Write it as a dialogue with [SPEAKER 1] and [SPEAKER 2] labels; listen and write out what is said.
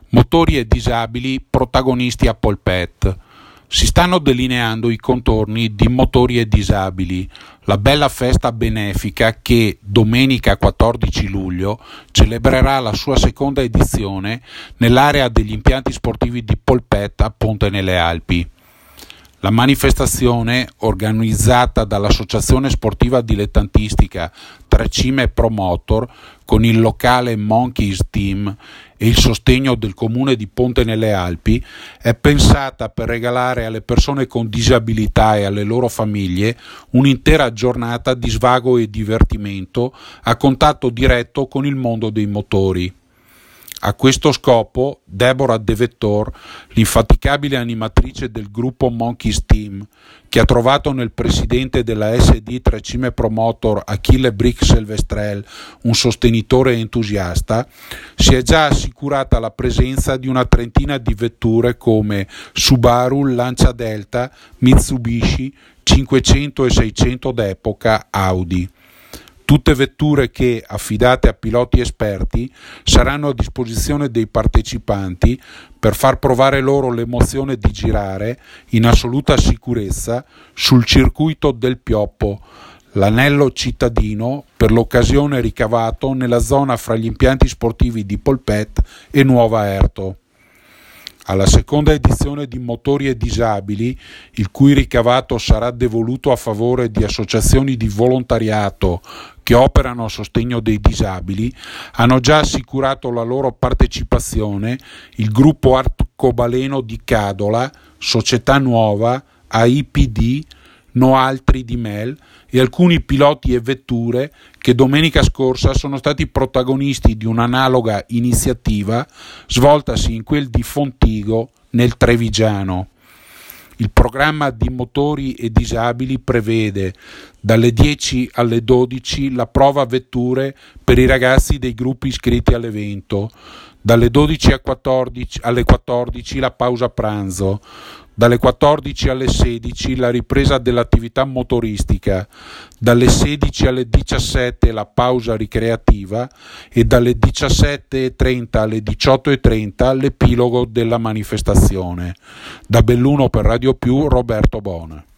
[SPEAKER 1] Motori e disabili protagonisti a Polpette. Si stanno delineando i contorni di Motori e disabili, la bella festa benefica che domenica 14 luglio celebrerà la sua seconda edizione nell'area degli impianti sportivi di Polpette a Ponte nelle Alpi. La manifestazione, organizzata dall'Associazione Sportiva Dilettantistica Tre Cime Promotor con il locale Monkeys Team e il sostegno del comune di Ponte nelle Alpi, è pensata per regalare alle persone con disabilità e alle loro famiglie un'intera giornata di svago e divertimento a contatto diretto con il mondo dei motori. A questo scopo, Deborah De Vettor, l'infaticabile animatrice del gruppo Monkeys Team, che ha trovato nel presidente della SD Tre Cime Promotor Achille Bric Silvestrel un sostenitore entusiasta, si è già assicurata la presenza di una trentina di vetture come Subaru, Lancia Delta, Mitsubishi, 500 e 600 d'epoca, Audi. Tutte vetture che, affidate a piloti esperti, saranno a disposizione dei partecipanti per far provare loro l'emozione di girare in assoluta sicurezza sul circuito del Pioppo, l'anello cittadino per l'occasione ricavato nella zona fra gli impianti sportivi di Polpette e Nuova Erto. Alla seconda edizione di Motori e Disabili, il cui ricavato sarà devoluto a favore di associazioni di volontariato che operano a sostegno dei disabili, hanno già assicurato la loro partecipazione il gruppo arcobaleno di Cadola, Società Nuova, AIPD, No Altri di Mel e alcuni piloti e vetture che domenica scorsa sono stati protagonisti di un'analoga iniziativa svoltasi in quel di Fontigo nel Trevigiano. Il programma di Motori e Disabili prevede dalle 10 alle 12 la prova vetture per i ragazzi dei gruppi iscritti all'evento, dalle 12 alle 14 la pausa pranzo, dalle 14 alle 16 la ripresa dell'attività motoristica, dalle 16 alle 17 la pausa ricreativa e dalle 17:30 alle 18:30 l'epilogo della manifestazione. Da Belluno per Radio Più, Roberto Bona.